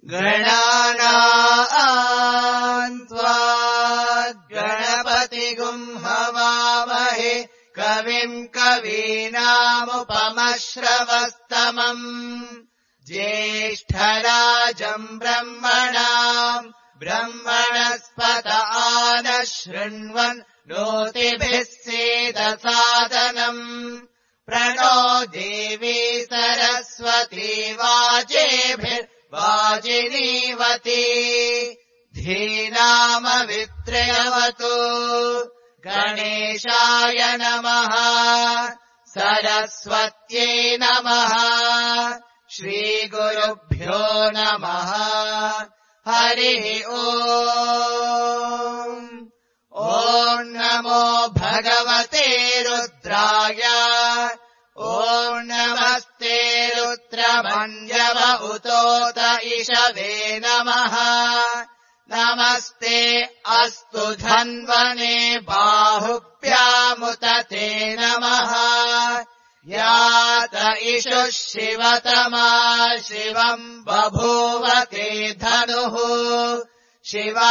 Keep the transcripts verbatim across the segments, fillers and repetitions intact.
गणानाम् त्वा गणपतिगुम् हवामहे कविम् कवीनामुपमश्रवस्तमम् ज्येष्ठराजम् ब्रह्मणाम् ब्रह्मणस्पत आनः शृण्वन् नोतिभिः सीदसादनम् प्रणो देवी सरस्वती वाजेभिर्वाजिनीवती धीनामवित्रयवतु गणेशाय नमः सरस्वत्यै नमः श्रीगुरुभ्यो नमः हरिः ओम् ॐ नमो भगवते रुद्राय ॐ नमस्ते रुद्रमन्यव उतोत इषवे नमः नमस्ते अस्तु धन्वने बाहुभ्यामुत ते नमः यात इषुः शिवतमा शिवम् बभूव ते धनुः शिवा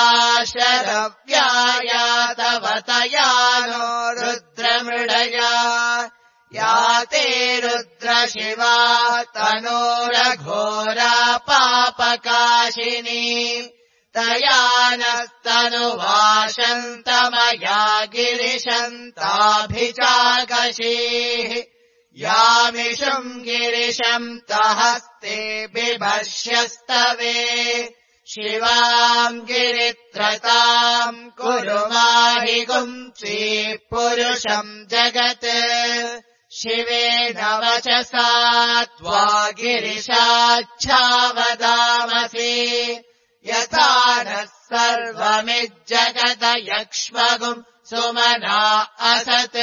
शरव्यायातवतया नो रुद्रमृडया या ते रुद्रशिवा तनोरघोरा पापकाशिनी तया नस्तनुवाशन्तमया गिरिशन्ताभिचाकशीः यामिषुम् गिरिशम् तहस्ते बिभर्ष्यस्तवे शिवाम् गिरित्रताम् कुरु माहि गुंसि पुरुषम् जगत् शिवेन वचसा त्वा गिरिशाच्छावदामसि यथा नः सर्वमिज्जगत यक्ष्मगुम् सुमना असत्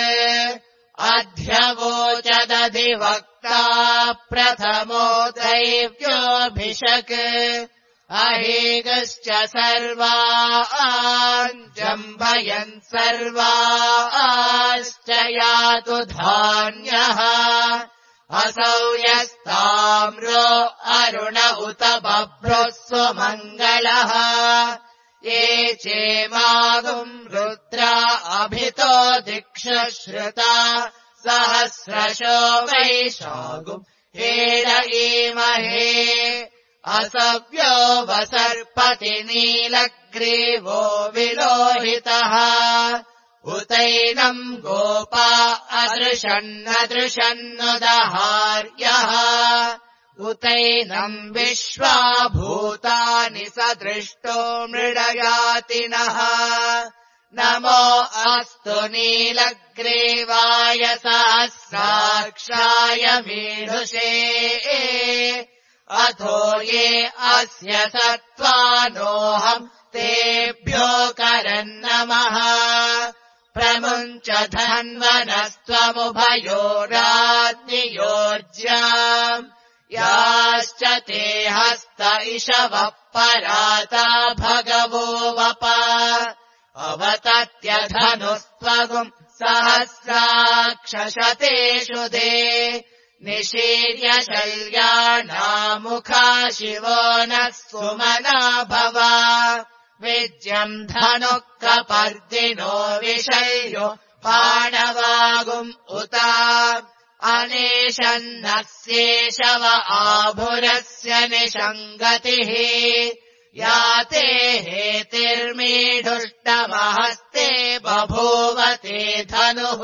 अध्यवोचदधिवक्ता प्रथमो दैव्योऽभिषक् अहेगश्च सर्वान् जम्भयन् सर्वाश्च यातु धान्यः असौ यस्ताम्रो अरुण उत बभ्रुः सुमङ्गलः ये चेमागुम् रुद्रा अभितो दिक्षु श्रुता सहस्रशो वैशागुम् हेडयीमहे असव्यो वसर्पति नीलग्रीवो विलोहितः उतैनम् गोपा अदृशन्नदृशन्नुदहार्यः उतैनम् विश्वा भूतानि सदृष्टो मृडयातिनः नमो अस्तु नीलग्रीवाय सहस्राक्षाय मीढुषे अथो ये अस्य सत्त्वानोऽहम् तेभ्यो करन्नमः प्रमुञ्च धन्वनस्त्वमुभयोराज्ञियोज्याम् याश्च ते हस्त इषवः पराता भगवो वप अवतत्यधनुस्त्वगुम् सहस्राक्षशतेषु दे निशीर्य शल्यानामुखा शिवो नः सुमना भव विज्यम् धनुः कपर्दिनो विशल्यो पाणवागुम् उत अनेशन्नस्येषव आभुरस्य निषङ्गतिः या ते हेतिर्मीढुष्टमहस्ते बभूवते धनुः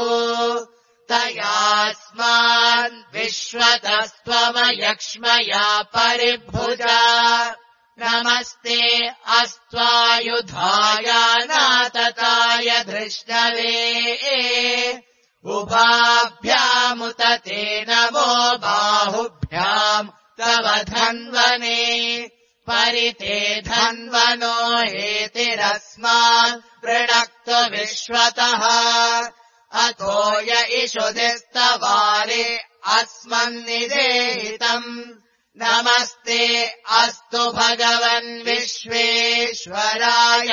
तयास्मान् विश्वतस्त्वमयक्ष्मया परिभुजा नमस्ते अस्त्वायुधाय नातताय धृष्णवे उभाभ्यामुत ते नमो बाहुभ्याम् तव धन्वने परिते धन्वनो हेतिरस्मान् वृणक्तु विश्वतः अतो य इषुधिस्तवारे अस्मन्निदेहितम् नमस्ते अस्तु भगवन् विश्वेश्वराय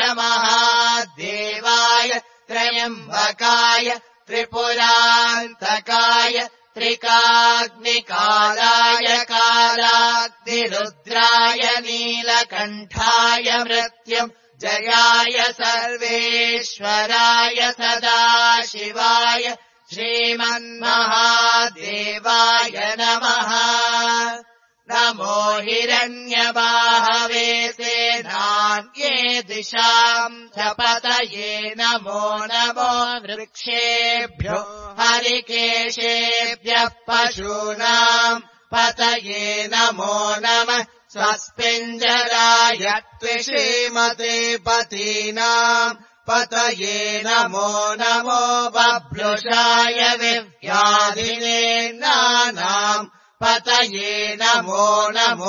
महादेवाय त्र्यम्बकाय त्रिपुरान्तकाय त्रि कालिकाग्निकालाय कालाग्निरुद्राय नीलकण्ठाय मृत्युम् जयाय सर्वेश्वराय सदाशिवाय श्रीमन्महादेवाय नमः। नमो हिरण्यबाहवे सेनान्ये दिशाम् च पतये नमो नमो वृक्षेभ्यो हरिकेशेभ्यः पशूनाम् पतये नमो नमः। स्वस्मिञ्जराय त्विषीमते पतीनाम् पतये नमो नमो बभ्रुषाय विव्याधिने नानाम् पतये नमो नमो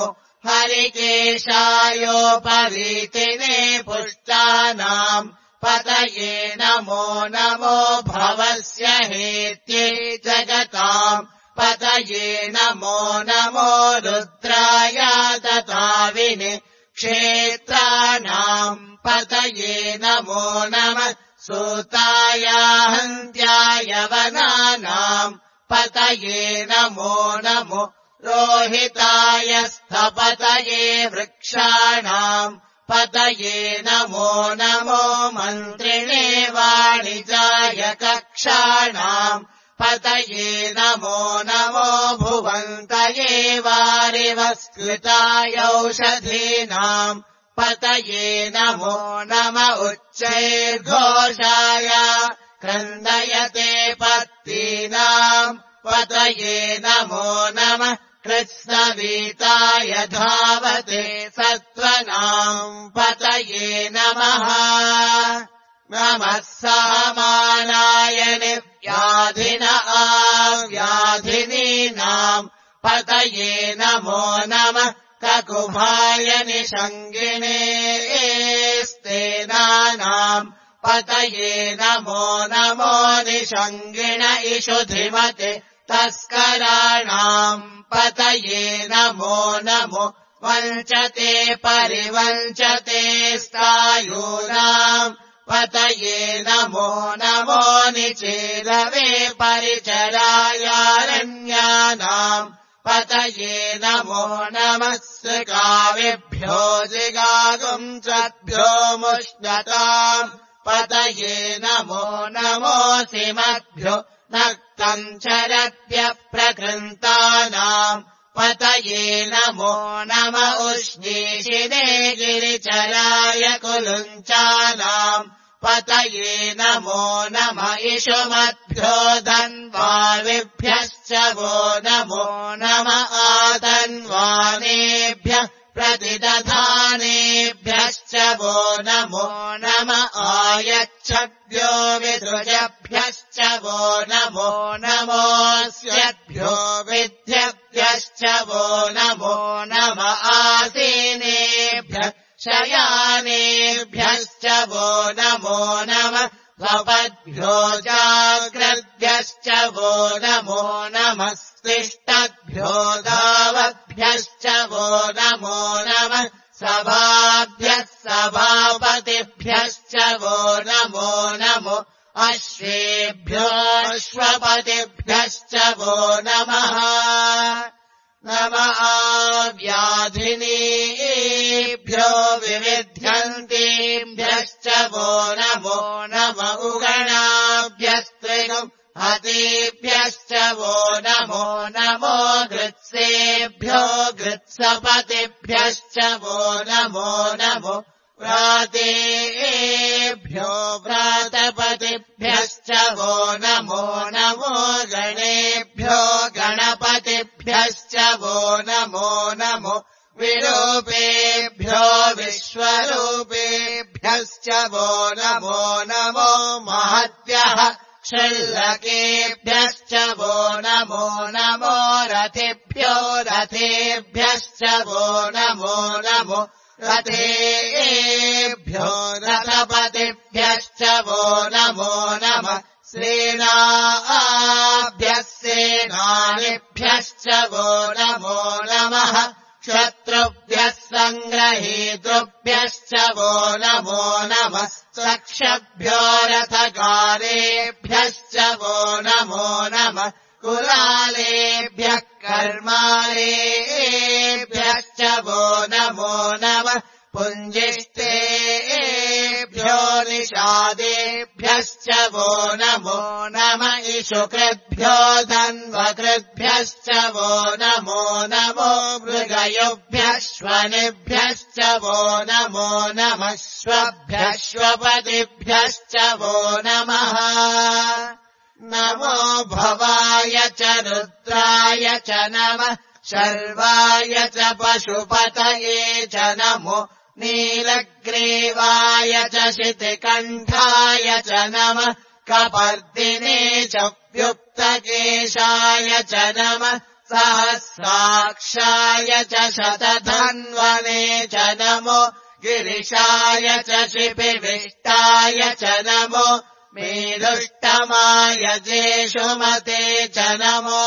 हरिकेशायोपरीतिने पुष्टानाम् पतये नमो नमो भवस्य हेत्ये जगताम् पतये नमो नमो रुद्राय दताविने क्षेत्राणाम् पतये नमो नमः। सूताय हन्त्याय वनानाम् पतये नमो नमो रोहिताय स्थपतये वृक्षाणाम् पतये नमो नमो मन्त्रिणे वाणिजाय कक्षाणाम् पतये नमो नमो भुवन्तये वारिवस्कृताय औषधीनाम् पतये नमो नम उच्चैर्घोषाय क्रन्दयते पत्तीनाम् पतये नमो नमः। कृत्स्नवीताय धावते सत्त्वनाम् पतये नमः। नमः सहमानाय निव्याधिन आव्याधिनीनाम् पतये नमो नमः। ककुभाय निषङ्गिणे स्तेनानाम् पतये नमो नमो निषङ्गिण इषुधिमते तस्कराणाम् पतये नमो नमो वञ्चते परिवञ्चते स्थायूनाम् पतये नमो नमो निचेलवे परिचरायारण्यानाम् पतये नमो नमः। सृगाविभ्यो जिगागुम् चभ्यो मुष्णताम् पतये नमो नमो सिमभ्यो नक्तम् चरभ्यः प्रकृन्तानाम् पतये नमो नम उष्णीषिणे गिरिचराय कुलुञ्चानाम् पतये नमो नम इषुमद्भ्यो धन्वाविभ्यश्च वो नमो नम आधन्वानेभ्यः प्रतिदधानेभ्यश्च वो नमो नम आयच्छद्भ्यो विसृजभ्यश्च वो नमो नमोऽस्यद्भ्यो विद्यभ्यश्च वो नमो नम आसीनेभ्यः शयानेभ्यश्च वो नमो नमः। स्वपद्भ्यो जाग्रद्भ्यश्च वो नमो नमः। तिष्ठद्भ्यो दावद्भ्यश्च वो नमो नमः। सभाभ्यः सभापतिभ्यश्च वो नमो नमो अश्वेभ्यो अश्वपतिभ्यश्च वो नमः। नम आव्याधिनीभ्यो विविध्यन्तीभ्यश्च वो नमो नम उगणाभ्यस्त्रिगम् हतेभ्यश्च वो नमो नमो गृत्सेभ्यो गृत्सपतिभ्यश्च वो नमो नमो व्रातेभ्यो व्रातपतिभ्यश्च वो नमो नमो गणेभ्यो गणपतिभ्यश्च वो नमो नमो विरूपेभ्यो विश्वरूपेभ्यश्च वो नमो नमो महद्भ्यः क्षुल्लकेभ्यश्च वो नमो नमो रथेभ्यो रथेभ्यश्च वो नमो नमो रथेभ्यो रथपतिभ्यश्च वो नमो नमः। सेनाभ्यः सेनानिभ्यश्च वो नमो नमः। शत्रुभ्यः सङ्ग्रहीतृभ्यश्च वो नमो नमः। सक्षभ्यो रथकारेभ्यश्च वो नमो नमः। कुलालेभ्यः कर्मालेभ्यश्च वो नमो नमः पुञ्जिष्टेभ्यो निषादेभ्यश्च वो नमो नमः इषुकृभ्यो धन्वकृभ्यश्च वो नमो नमो मृगयुभ्यश्वनिभ्यश्च वो नमो नमः श्वभ्यश्वपतिभ्यश्च वो नमः नमो भवाय च रुद्राय च नमः शर्वाय च पशुपतये च नमो नीलग्रीवाय च शितिकण्ठाय च नमः कपर्दिने च व्युक्तकेशाय च नमः सहस्राक्षाय च शतधन्वने च नमो गिरिशाय च शिपिविष्टाय च नमो मेदुष्टमाय जेषुमते च नमो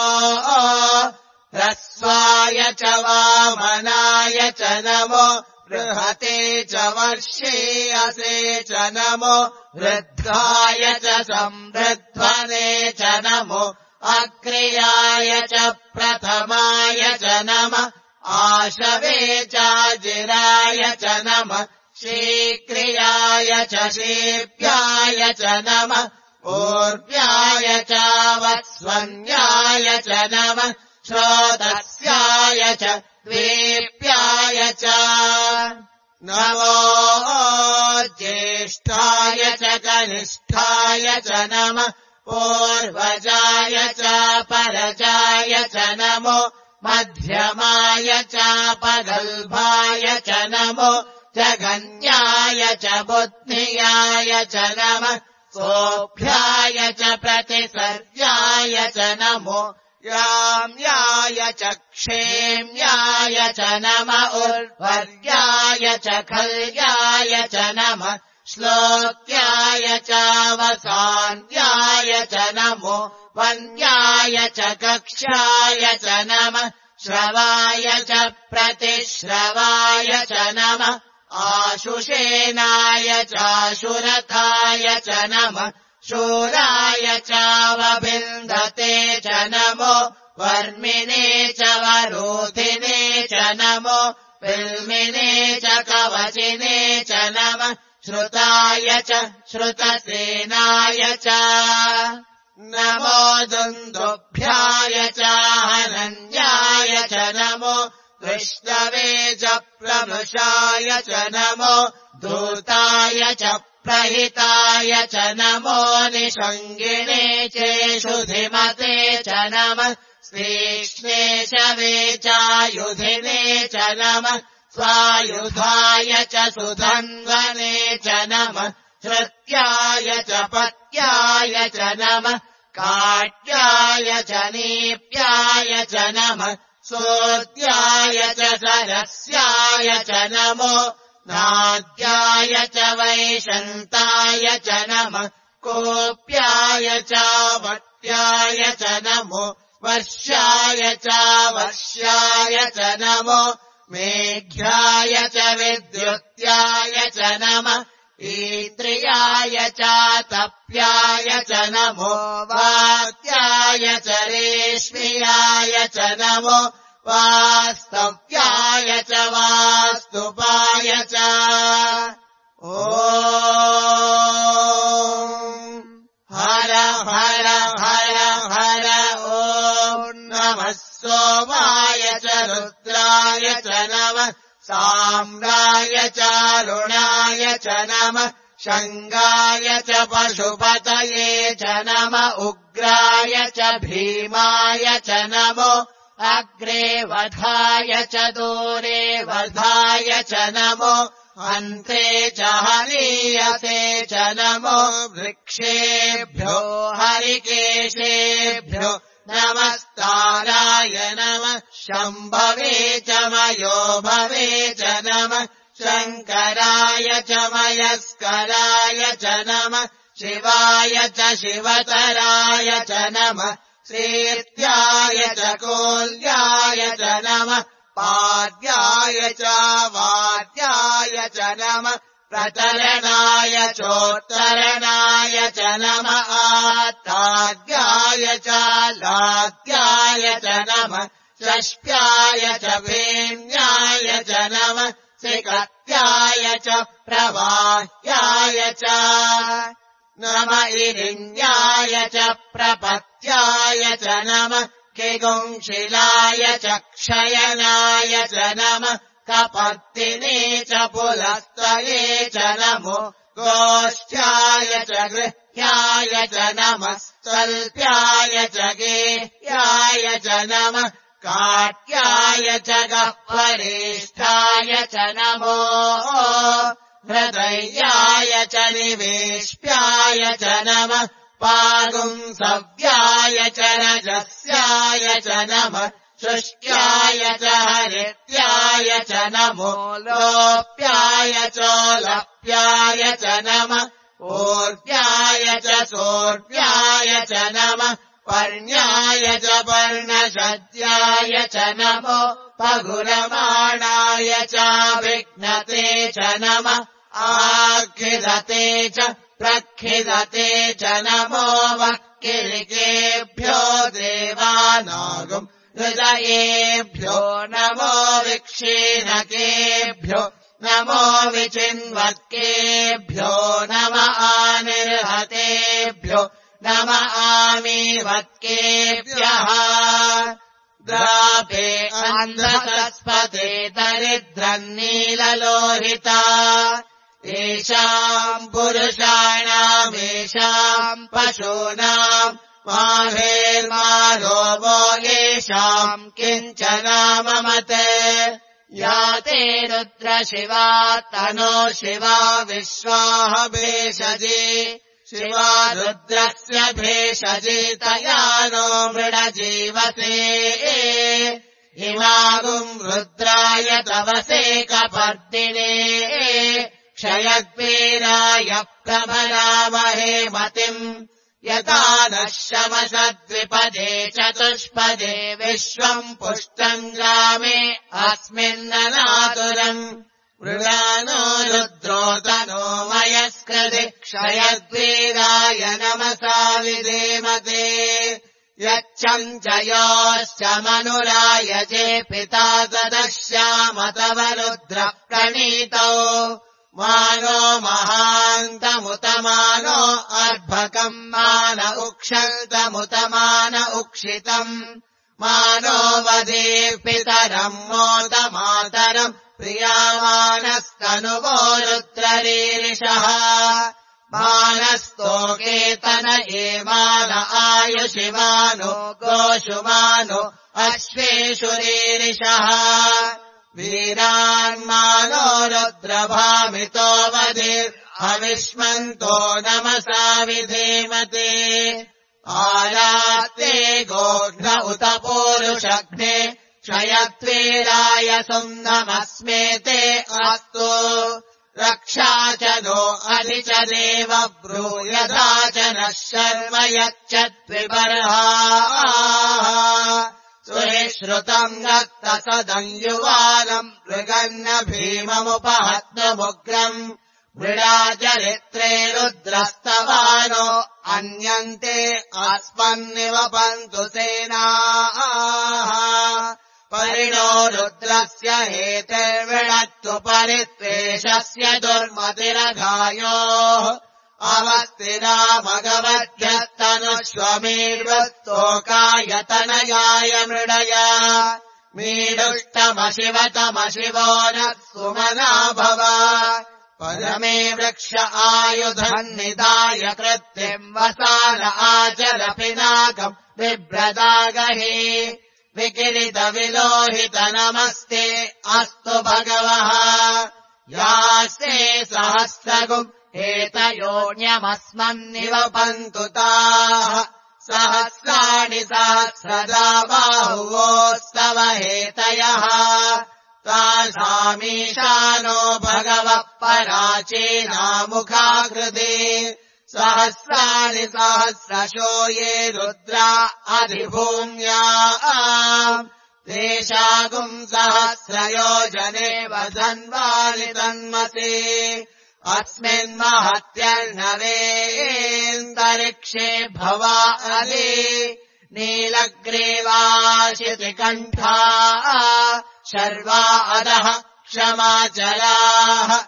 ह्रस्वाय च वामनाय च नमो बृहते च वर्षेयसे च नमो वृद्धाय च संवृध्वने च नमो अग्र्याय च प्रथमाय च नमः आशवे चाजिराय च नमः शीक्रियाय च शीभ्याय च नमः ऊर्व्याय च वत्स्वन्याय च नमः श्रोतस्याय च द्वेप्याय च नमो ज्येष्ठाय च कनिष्ठाय च नमः पूर्वजाय च परजाय च नमो मध्यमाय च पगल्भाय च नमो जगन्याय च बुद्धियाय च नमः सोऽभ्याय च प्रतिसर्याय च नमो याम्याय च क्षेम्याय च नमः उर्वर्याय च खल्याय च नमः श्लोक्याय च वसान्याय च नमो वन्याय च कक्ष्याय च नमः श्रवाय च प्रतिश्रवाय च नमः आशुषेनाय चाशुरथाय च नमः शूराय चावबिन्दते च नमो वर्मिणे च वरोधिने च नमो विल्मिने च कवचिने च नमः श्रुताय च श्रुतसेनाय च नमो दुन्दुभ्याय च हनन्याय च नमो विष्णवे च प्रमृषाय च नमो दूताय च प्रहिताय च नमो निषङ्गिणे चेषुधिमते च नमः श्रीष्णेशवे चायुधिने च नमः स्वायुधाय च सुधन्वने च नमः श्रुत्याय च पत्याय च नमः काट्याय च नीप्याय च नमः सोद्याय च सरस्याय च नमो नाद्याय च वैशन्ताय च नमः कोप्याय च वट्याय च नमो वर्षाय च वर्ष्याय च नमो मेघ्याय च विद्युत्याय च नमः ईन्द्रियाय च तप्याय च नमो वात्याय च रेश्म्याय च नमो वास्तव्याय च वास्तुपाय च ॐ हर हर हर हर ॐ नमः सोमाय च रुद्राय च नमः साम्राय चारुणाय च नमः शङ्गाय च पशुपतये च नमः उग्राय च भीमाय च नमो अग्रे वधाय च दूरे वधाय च नमो अन्ते च हनीयते च नमो वृक्षेभ्यो हरिकेशेभ्यो नमस्ताराय नमः शम्भवे च मयो भवे च नमः शङ्कराय च मयस्कराय च नमः शिवाय च शिवतराय च नमः श्रीत्याय च कोल्याय च नमः पाद्याय च वाद्याय च नमः प्रचरणाय चोत्तरणाय च नमः आत्ताद्याय च लाद्याय च नमः षष्ट्याय च वेण्याय च नमः सिकत्याय च प्रवाह्याय च नम इरिण्याय च प्रपत्याय च नमः किगुंशिलाय च क्षयनाय च नमः कपर्दिने च पुलस्तये च नमो गोष्ठ्याय च गृह्याय च नमः स्वल्प्याय च गेह्याय च नमः काट्याय च गह्वरेष्ठाय च नमो हृदयाय च निवेश्याय च नमः पागुंसव्याय च रजस्याय च नमः शुष्क्याय च हरित्याय च नमो लोप्याय चोलप्याय च नमः ऊर्व्याय च सोर्व्याय च नमः पर्ण्याय च पर्णशद्याय च नमो पगुरमाणाय च विघ्नते च नमः आखिदते च प्रखिदते च नमो वक्किलिकेभ्यो देवानागुम् हृदयेभ्यो नमो विक्षीणकेभ्यो नमो विचिन्वत्केभ्यो नम आनिर्हतेभ्यो नम आमीवत्केभ्यः द्रापे अन्धसस्पते दरिद्रन्नीललोहिता येषाम् पुरुषाणामेषाम् पशूनाम् माहेर्मारोवो येषाम् किञ्चनाममते या ते रुद्रशिवा तनो शिवा विश्वाह भेषजे शिवा रुद्रस्य भेषजे तया नो मृडजीवसे इमागुम् रुद्राय तवसे कपर्दिने क्षयद्वीराय प्रभरामहे मतिम् यथा नः शमसद्विपदे चतुष्पदे विश्वम् पुष्टम् ग्रामे अस्मिन्ननातुरम् मृगानो रुद्रोतनो मयस्कृति क्षयद्वीराय नमसा विधेमते यच्छम् च योश्च मनुराय जे पिता तदश्याम तव रुद्र प्रणीतौ मानो महान्तमुतमानो अर्भकम् मान उक्षन्तमुतमान उक्षितम् मानो वदेर्पितरम् मोदमातरम् प्रियामानस्तनुवो रुद्ररीरिषः मानस्तोकेतन एमान आयुषिमानो गोषुमानो अश्वेषु रीरिषः वीरान्मानो रुद्रभामितो वधिर्हविष्मन्तो नमसा विधेमते आरात्ते गोघ्न उत पूरुषघ्ने क्षयद्वीराय सुम्नमस्मेते अस्तु रक्षा च नो अधि च देव ब्रूयधा च नः शर्म यच्चद्विबर्हाः सुश्रुतम् रक्तसदञ्जुवालम् मृगन्न भीममुपहत्नुमुग्रम् मृडाचरित्रे रुद्रस्तवानो अन्यन्ते अस्मन्निवपन्तु सेनाः परिणो रुद्रस्य हेतिर्विणत्तु परित्वेषस्य दुर्मतिरघायोः अवस्तिरामगवध्यस्तनुष्वमीर्वस्तोकायतनयाय मृडया मीडुष्टमशिवतमशिवो नः सुमना भव परमे वृक्ष आयुधम् निदाय कृत्तिम् वसान आचर पिनाकम् बिभ्रदागहे विकिरित विलोहित नमस्ते अस्तु भगवः यास्ते सहस्रगुम् एतयोऽन्यमस्मन्निवपन्तु ताः सहस्राणि सहस्रदा बाहुवोस्तव हेतयः तासामीशानो भगवः पराचीनामुखाकृते सहस्राणि सहस्रशो ये रुद्रा अधिभूम्या तेषागुम् सहस्रयोजने वधन्वानि तन्मसे अस्मिन्महत्यर्णवेऽन्तरिक्षे भवाले नीलग्रीवाशितिकण्ठा शर्वा अधः क्षमाचलाः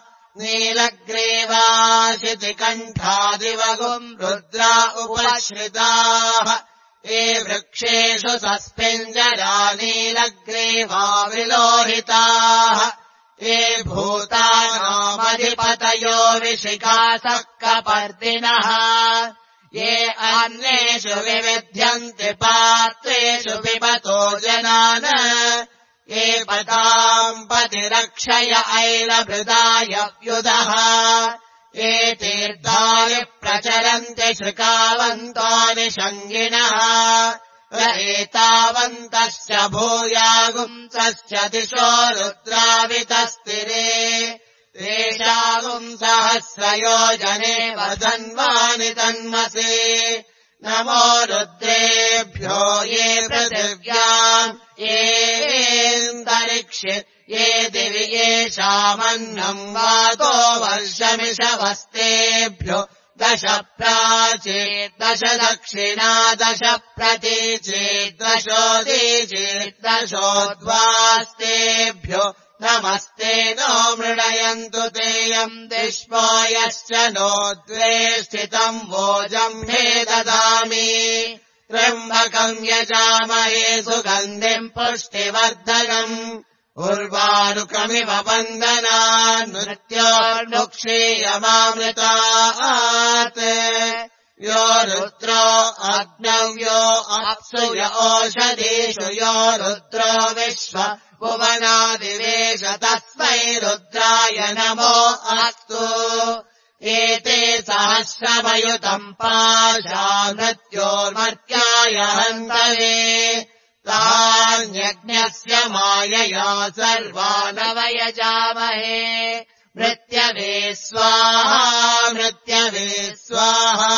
नीलग्रीवाशितिकण्ठादिवगुम् रुद्रा उपश्रिताः ये वृक्षेषु सस्मिञ्जरा नीलग्रीवा विलोहिताः ये भूतानामधिपतयो विशिखासः कपर्दिनः ये अन्येषु विविध्यन्ति पात्रेषु पिबतो जनान् ये पताम् पतिरक्षय ऐलभृदाय व्युदः ये तीर्थानि प्रचरन्ति श्रुकावन्तानि शङ्गिनः एतावन्तश्च भूयागुंसश्च दिशो रुद्रावितस्तिरे तेषागुम् सहस्रयोजने वधन्वानि तन्मसे नमो रुद्रेभ्यो ये पृथिव्याम् येऽन्तरिक्षे ये दिवि येषामन्नम् वातो वर्षमिषवस्तेभ्यो दश प्राचेत् दश दक्षिणा दश प्रतीचेत् दशोदीचेत् दशोद्वास्तेभ्यो नमस्ते नो मृडयन्तु तेयम् दिष्मो यश्च नो द्वे स्थितम् वोजम् हे ददामि त्र्यम्बकम् यजामहे सुगन्धिम् पुष्टिवर्धनम् उर्वारुकमिव वन्दनान् मृत्योर्मुक्षीयमामृतात् यो रुद्रो अग्नव्यो अप्सु य ओषधीषु यो रुद्रो विश्व भुवनादिवेश तस्मै रुद्राय नमो अस्तु एते सहस्रमयुतम् पाशा मृत्योर्मर्त्याय हन्तवे तान्यज्ञस्य मायया सर्वानवयजामहे मृत्यवे स्वाहा मृत्यवे स्वाहा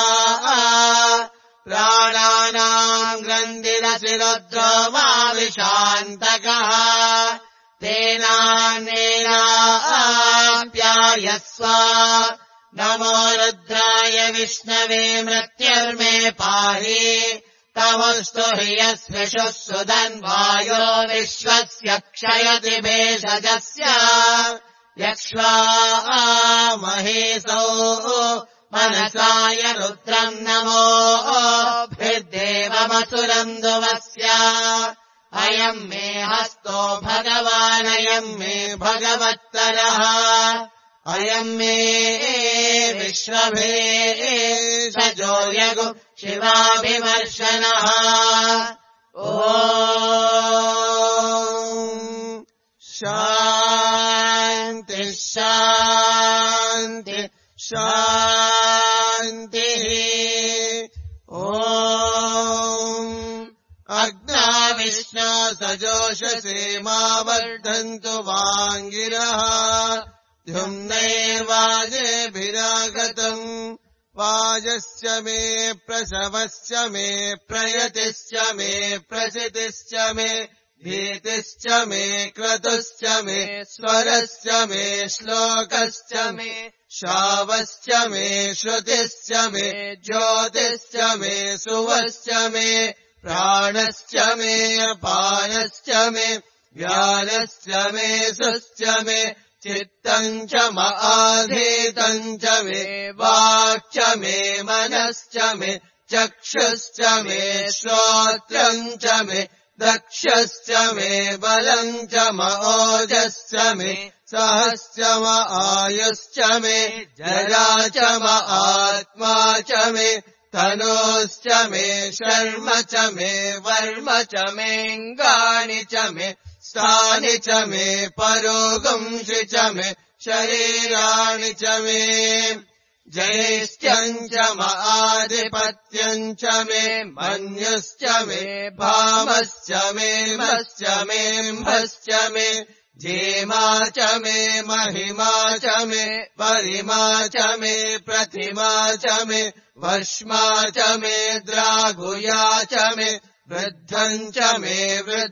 प्राणानाम् ग्रन्थिरसि रुद्रो मा विशान्तकः तेनानेनाप्यायस्व नमो रुद्राय विष्णवे मृत्युर्मे पाहि तमस्तु ह्रियस्विषुः सुधन्वायो विश्वस्य क्षयति भेषजस्य यक्ष्वा महेशौ मनसाय रुद्रम् नमो भिर्देवमसुरम् दुवस्य अयम् मे हस्तो भगवानयम् मे भगवत्तरः अयम् मे विश्वभे सजो यगु शिवाभिमर्शनः ॐ शान्ति शान्ति शान्तिः ॐ अग्ना विष्णा सजोषसे मा वर्धन्तु वाङ्गिरः द्युम्नैर्वाजेभिरागतम् वाजस्य मे प्रसवस्य मे प्रयतिश्च मे प्रसितिश्च मे भीतिश्च मे क्रतुश्च मे स्वरश्च मे श्लोकश्च मे शावश्च मे श्रुतिश्च मे ज्योतिश्च मे सुवश्च मे प्राणश्च मे अपानश्च मे व्यानश्च मे सुश्च मे चित्तम् च मआधीतम् च मे वाक् च मे मनश्च मे चक्षुश्च मे श्रोत्रम् च मे दक्षश्च मे बलम् च मओजश्च मे सहश्च म आयुश्च मे जरा च म आत्मा च मे तनोश्च मे शर्म च मे वर्म च मेऽङ्गानि च मे स्थानि च मे परोगंसि च मे शरीराणि च मे जयेष्ठ्यम् च म आधिपत्यम् च मे मन्युश्च मे भामश्च मे मश्च मेऽम्भश्च मे जेमा च मे महिमा च मे परिमा च मे प्रतिमा च मे वश्मा च मे द्रागुया च मे वृद्धम् च मे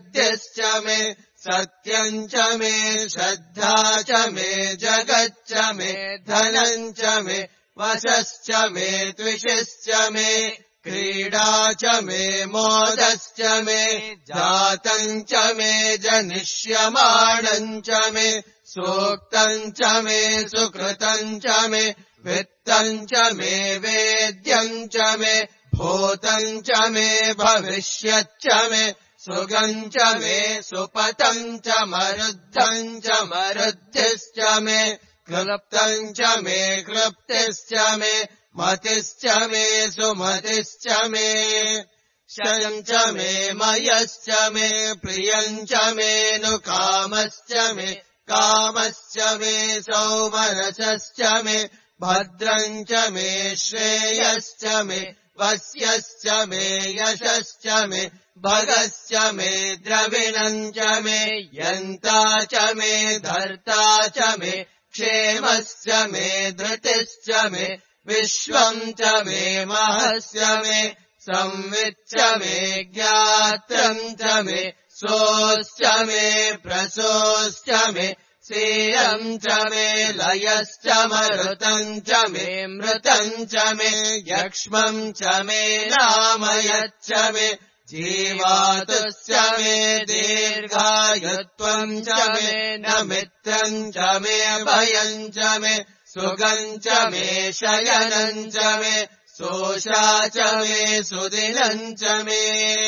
वृद्धिश्च मे सत्यम् च मे श्रद्धा च मे जगच्च मे धनम् च मे वशश्च मे द्विषश्च मे क्रीडा च मे मोदश्च मे जातम् च मे जनिष्यमाणम् च मे सूक्तम् च मे सुकृतम् च मे वित्तम् च मे वेद्यम् च मे भूतम् च मे भविष्यच्च मे सुगम् च मे सुपतम् च मरुद्धम् च मरुद्धिश्च मे क्लृप्तम् च मे क्लृप्तिश्च मे मतिश्च मे सुमतिश्च मे क्षयम् च मे मयश्च मे प्रियम् च मे नुकामश्च मे कामश्च मे सौमनसश्च मे भद्रम् च मे श्रेयश्च मे वस्यश्च मे यशश्च मे भगश्च मे द्रविणम् च मे यन्ता च मे धर्ता च मे क्षेमश्च मे धृतिश्च मे विश्वम् च मे महस्य मे संविच्च मे ज्ञात्रम् च मे सोऽश्च मे प्रसोऽश्च मे सीरम् च मे लयश्च मरुतम् च मे मृतम् च मे यक्ष्मम् च मे नामयच्च मे जीवातुश्च मे दीर्घायुत्वम् च मे न मित्रम् च मे भयम् च मे सुगम् च मे शयनम् च मे सोषा च मे सुदिनम् च मे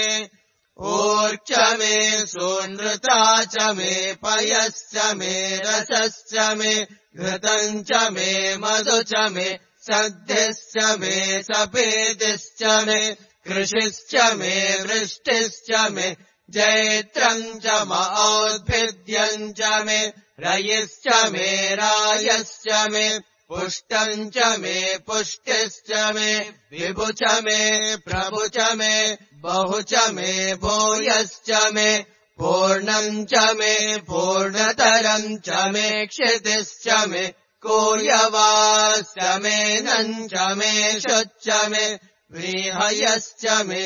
ऊर्च मे सोनृता च मे पयश्च मे रसश्च मे घृतम् च मे मधु च मे सद्धिश्च मे सपेदिश्च मे कृषिश्च मे वृष्टिश्च मे जैत्रम् च मौद्भिद्यम् च मे रयिश्च मे रायश्च मे पुष्टम् च मे पुष्टिश्च मे विभु च मे प्रभु च मे बहु च मे भूयश्च मे पूर्णम् च मे पूर्णतरम् च मे क्षितिश्च मे कूयवाश्च मे नम् च मे शुच्च मे व्रीहयश्च मे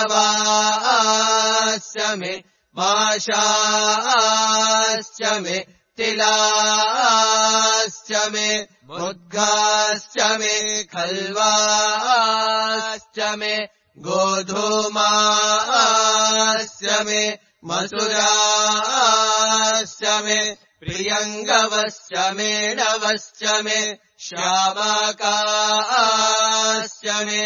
यवाश्च मे माशाश्च मे तिलाश्च मे मुद्गाश्च मे खल्वाश्च मे गोधूमाश्च मे मसुराश्च मे प्रियङ्गवश्च मे नवश्च मे श्यामाकाश्च मे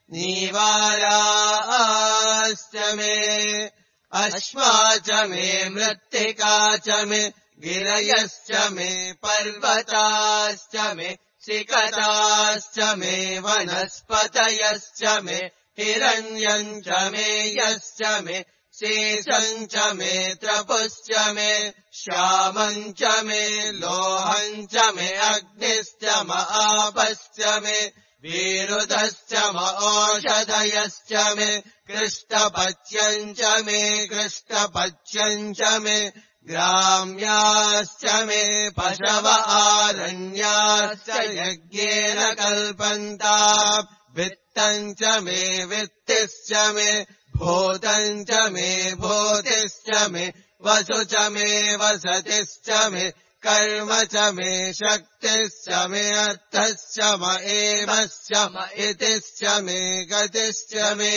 नीवाराश्च मे अश्वा च मे मृत्तिका च मे गिरयश्च मे पर्वताश्च मे सिकताश्च मे वनस्पतयश्च मे हिरण्यम् च मे यश्च मे शेषम् च मे त्रपुश्च मे श्यामम् च मे लोहम् च मे अग्निश्च महापश्च मे वीरुधश्च औषधयश्च मे कृष्णपच्यम् च मे कृष्णपच्यम् च मे ग्राम्याश्च मे पशव आरण्याश्च यज्ञेन कल्पन्ता वित्तम् च मे वित्तिश्च मे भूतम् च मे भूतिश्च मे वसु च मे वसतिश्च मे कर्म च मे शक्तिश्च मे अर्थश्च म एवश्च म इतिश्च मे गतिश्च मे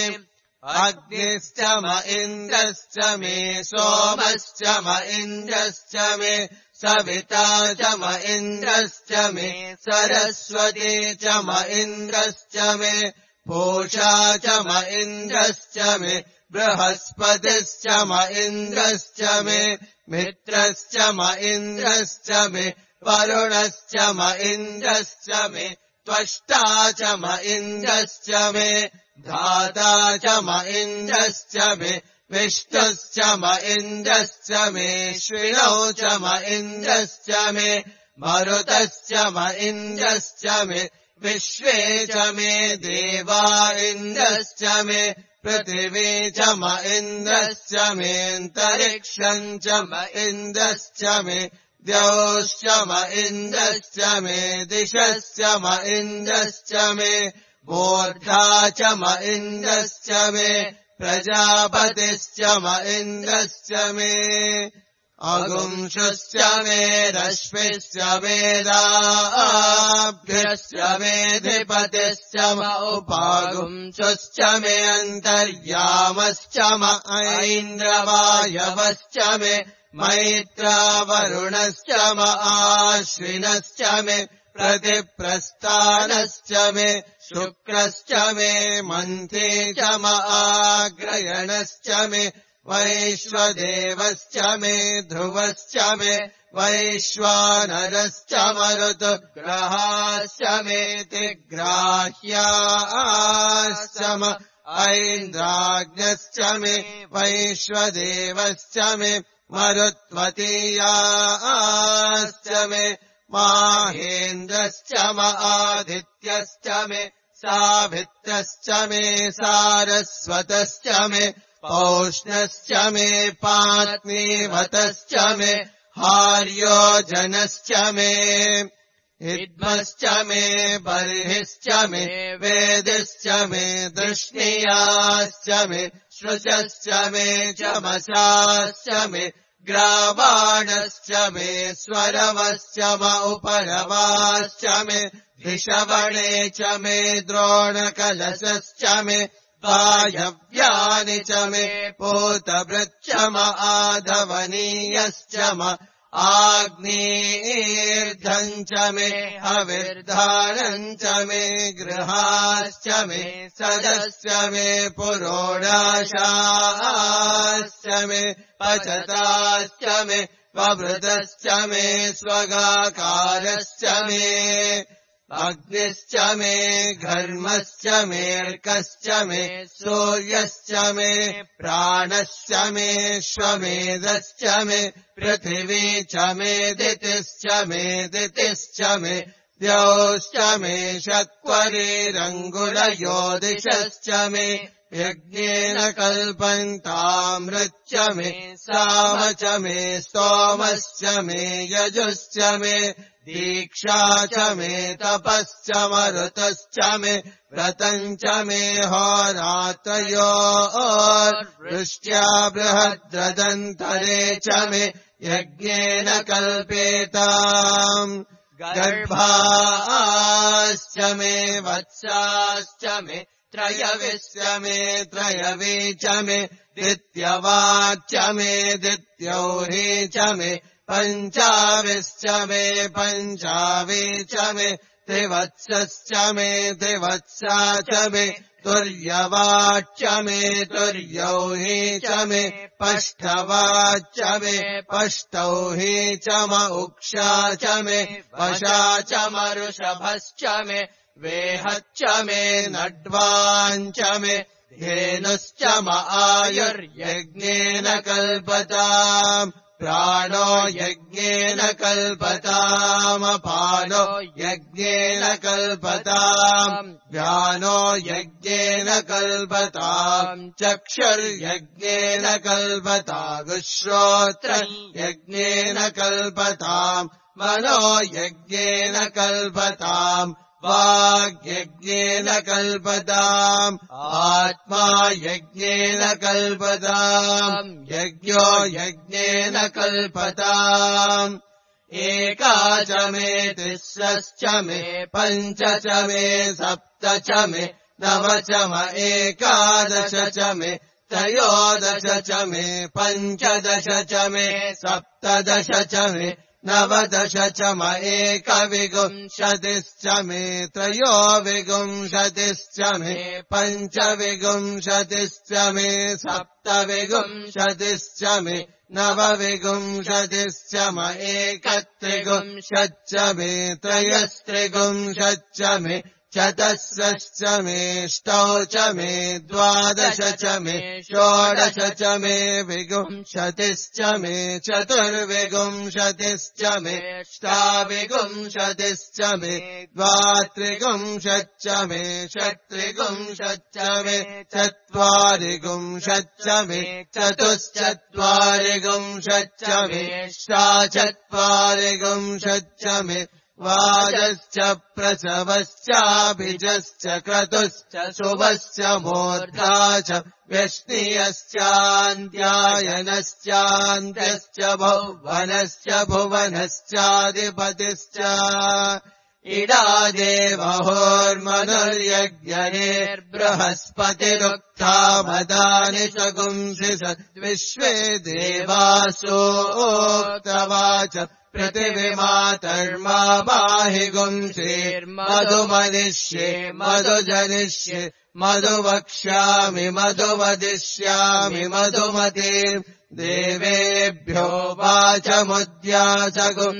अग्निश्च म इन्द्रश्च मे सोमश्च म इन्द्रश्च मे सविता च म इन्द्रश्च मे सरस्वती च म इन्द्रश्च मे पूषा च म इन्द्रश्च मे बृहस्पतिश्च म इन्द्रश्च मे मित्रश्च म इन्द्रश्च मे वरुणश्च म इन्द्रश्च मे त्वष्टा च म इन्द्रश्च मे धाता च म इन्द्रश्च मे विष्णुश्च म इन्द्रश्च मे श्विनौ च म इन्द्रश्च मे मरुतश्च म इन्द्रश्च मे विश्वे च मे देवा इन्द्रश्च मे पृथिवी च म इन्द्रश्च मेऽन्तरिक्षम् च म इन्द्रश्च मे द्यौश्च म इन्द्रश्च मे दिशश्च म इन्द्रश्च मे मूर्धा च म इन्द्रश्च मे प्रजापतिश्च म इन्द्रश्च मे अगुंशश्च मे रश्मिश्च मेधाभ्यश्च मेधिपतिश्च म उपागुंशश्च मे अन्तर्यामश्च म ऐन्द्रवायवश्च मे मैत्रावरुणश्च म आश्विनश्च मे प्रतिप्रस्थानश्च मे शुक्रश्च मे मन्थे च म आग्रयणश्च मे वैश्वदेवश्च मे ध्रुवश्च मे वैश्वानरश्च मरुतग्रहाश्च मेति ग्राह्याश्च म ऐन्द्राग्न्यश्च मे वैश्वदेवश्च मे मरुत्वतीयाश्च मे माहेन्द्रश्च म आदित्यश्च मे सावित्रश्च मे सारस्वतश्च मे पौष्णश्च मे पात्नीवतश्च मे हार्योजनश्च मे हिद्मश्च मे बर्हिश्च मे वेदिश्च मे दृष्णियाश्च मे श्रुचश्च मे चमसाश्च मे ग्रावाणश्च मे स्वरवश्च म उपरवाश्च मे धिषवणे च मे द्रोणकलशश्च मे वायव्यानि च मे पूतभृच्च म आधवनीयश्च म आग्नेर्धम् च मे हविर्धानम् च मे गृहाश्च मे सदश्च मे पुरोडाशाश्च मे पचताश्च मे ववृतश्च मे स्वगाकारश्च मे अग्निश्च मे घर्मश्च मेऽर्कश्च मे सूर्यश्च मे प्राणश्च मे श्वमेधश्च मे पृथिवी च मे दितिश्च मे दितिश्च मे द्यौश्च मे शक्वरीरङ्गुलयोदिशश्च मे यज्ञेन कल्पन्तामृच्च मे साम च मे स्तोमश्च मे यजुश्च मे दीक्षा च मे तपश्च मरुतश्च मे व्रतम् च मे होरात्रयोर्वृष्ट्या बृहद्रदन्तरे च मे यज्ञेन कल्पेताम् गर्भाश्च मे वत्साश्च मे त्रयविश्च मे त्रयवी च मे दित्यवाच्च मे दित्यौरी च मे पञ्चाविश्च मे पञ्चावी च मे त्रिवत्सश्च मे त्रिवत्सा च मे तुर्यवाच्च मे तुर्यौही च मे पष्ठवाच्च मे पष्टौही च म उक्षा च मे वशा च मरुषभश्च मे वेहच्च मे नड्वाञ्च मे धेनुश्च म आयुर्यज्ञेन कल्पताम् प्राणो यज्ञेन कल्पतामपानो यज्ञेन कल्पताम् व्यानो यज्ञेन कल्पताम् चक्षुर्यज्ञेन कल्पतागुश्रोत्रम् यज्ञेन कल्पताम् मनो यज्ञेन कल्पताम् वाग्यज्ञेन कल्पताम् आत्मा यज्ञेन कल्पताम् यज्ञो यज्ञेन कल्पताम् एका च मे तिस्रश्च मे पञ्च च मे सप्त च मे नव च म एकादश च मे त्रयोदश च मे पञ्चदश च मे सप्तदश च मे नवदश च म एकविंशतिश्च मे त्रयोविंशतिश्च मे पञ्चविंशतिश्च मे सप्तविंशतिश्च मे नवविंशतिश्च म एकत्रिंशच्च मे त्रयस्त्रिंशच्च मे चतस्रश्च मेष्टौ च मे द्वादश च मे षोडश च मे विंशतिश्च मे चतुर्विंशतिश्च मे अष्टाविंशतिश्च मे द्वात्रिंशच्च मे षट्त्रिंशच्च मे चत्वारिंशच्च मे चतुश्चत्वारिंशच्च मे अष्टाचत्वारिंशच्च मे वाजश्च प्रसवश्चाभिजश्च क्रतुश्च शुभश्च मूर्धा च व्यष्णियश्चान्त्यायनश्चान्त्यश्च भुवनश्च भुवनश्चाधिपतिश्च इडा देवहोर्मनुर्यज्ञनेर्बृहस्पतिरुक्था मदानि शगुंसि सद्विश्वे देवासोक्तवाच पृथिवीमातर्मा पाहि गुंसेर्मधुमदिष्ये मधुजनिष्ये मधुवक्ष्यामि मधुवदिष्यामि मधुमते देवेभ्यो वाचमुद्याचगुं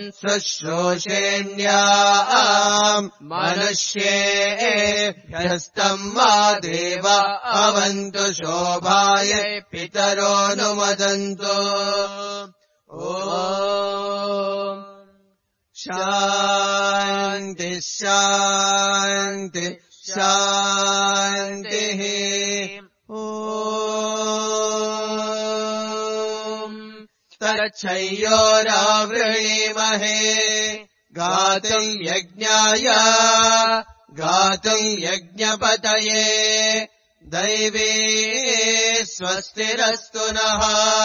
शुश्रूषेण्याम् मनुष्येभ्यस्तम् वा देव अवन्तु शोभाय पितरोऽनुमदन्तु ॐ शान्ति शान्ति शान्तिः ॐ तच्छयोरावृणीमहे गातुम् यज्ञाय गातुम् यज्ञपतये दैवे स्वस्तिरस्तु नः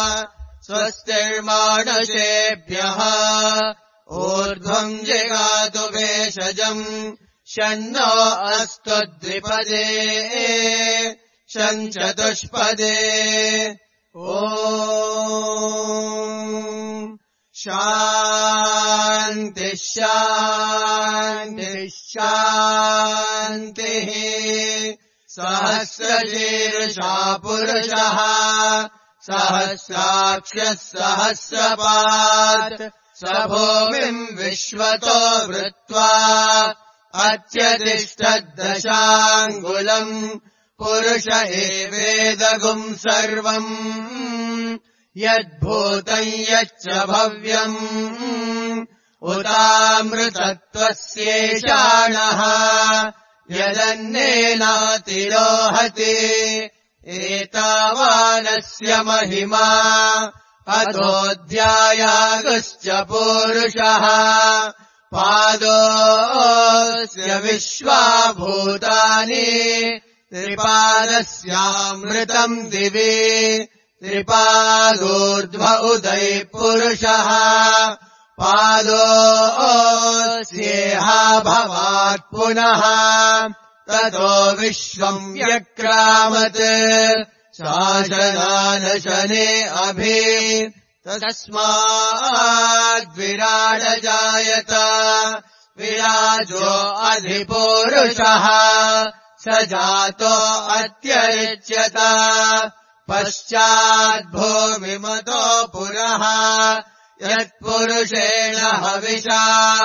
स्वस्तिर्मानुषेभ्यः ऊर्ध्वम् जिगातु भेषजम् शन्नो अस्तु द्विपदे शञ्चतुष्पदे ॐ शान्ति शान्ति शान्तिः सहस्रशीर्षा पुरुषः सहस्राक्षः सहस्रपात् स भूमिम् विश्वतो वृत्वा अत्यतिष्ठद्दशाङ्गुलम् पुरुष एवेदगुम् सर्वम् यद्भूतम् यच्च भव्यम् उतामृतत्वस्येषाणः यदन्नेनातिरोहति एतावानस्य महिमा अधोऽध्यायागश्च पूरुषः पादोऽस्य विश्वाभूतानि त्रिपादस्यामृतम् दिवि त्रिपादोर्ध्व उदय पुरुषः पादोऽस्येहा भवात् पुनः ततो विश्वम् व्यक्रामत् शासनानशने अभि तस्माद्विराडजायत विराजो अधिपूरुषः स जातो अत्यरिच्यत पश्चाद्भूमिमतो पुरः यत्पुरुषेण हविषा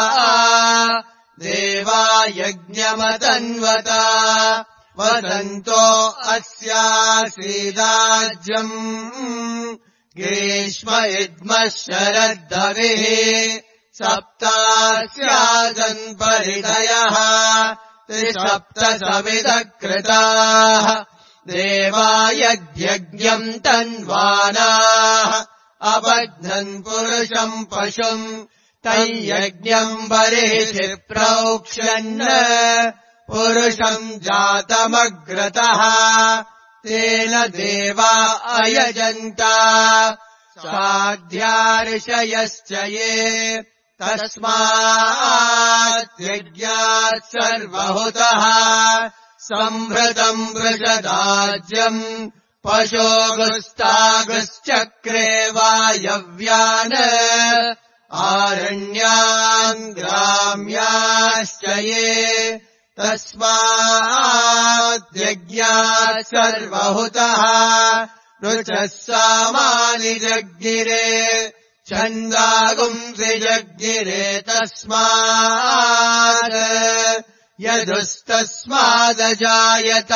देवा यज्ञमतन्वत वदन्तो अस्यासीदाज्यम् ग्रीष्म इद्मः शरद्धविः सप्तास्यासन् परिधयः त्रिसप्त समिधकृताः देवा यद्यज्ञम् तन्वानाः अबध्नन् पुरुषम् पशुम् तय्यज्ञम् बर्हिषि प्रोक्ष्यन् पुरुषम् जातमग्रतः तेन देवा अयजन्ता स्वाध्यार्षयश्च ये तस्मात् यज्ञात् सर्वहुतः संभृतम् वृषदाज्यम् पशोगुस्तागश्चक्रे वायव्यान् आरण्यान् ग्राम्याश्च ये तस्मात् यज्ञात् सर्वहुतः ऋचः सामानि जग्गिरे छन्दागुंसि जग्गिरे तस्मात् यदुस्तस्मादजायत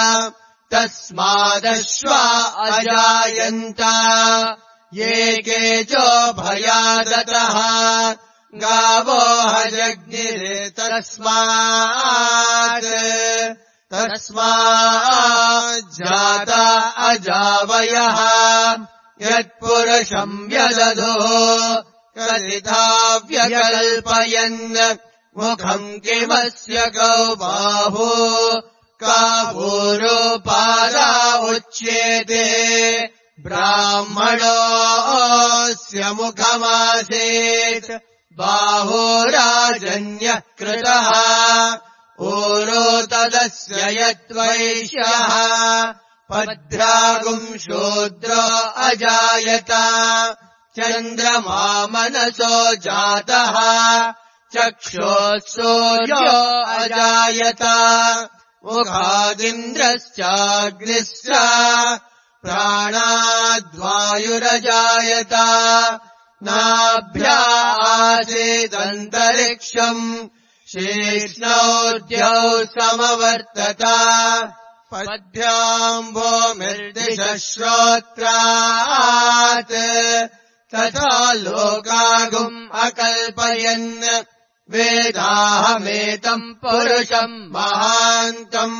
तस्मादश्वा अजायन्त ये केचो भयादतः गावो हजग्निरे तस्मात् तस्माज्जाता अजावयः यत्पुरुषम् व्यदधो कलिता व्यकल्पयन् मुखम् किमस्य कौ बाहु कावोरुपादा उच्येते ब्राह्मणोऽस्य मुखमासीत् बाहुराजन्यः कृतः ऊरो तदस्य यद्वैश्यः पद्भ्रागुम् शूद्रो अजायत चन्द्रमा मनसो जातः चक्षुः सूर्यो अजायत मुखादिन्द्रश्चाग्निश्च प्राणाद्वायुरजायत नाभ्या आसीदन्तरिक्षम् शीर्ष्णोद्यौ समवर्तत पद्भ्याम् भूमिर्दिशः श्रोत्रात् तथा लोकागुम् अकल्पयन् वेदाहमेतम् पुरुषम् महान्तम्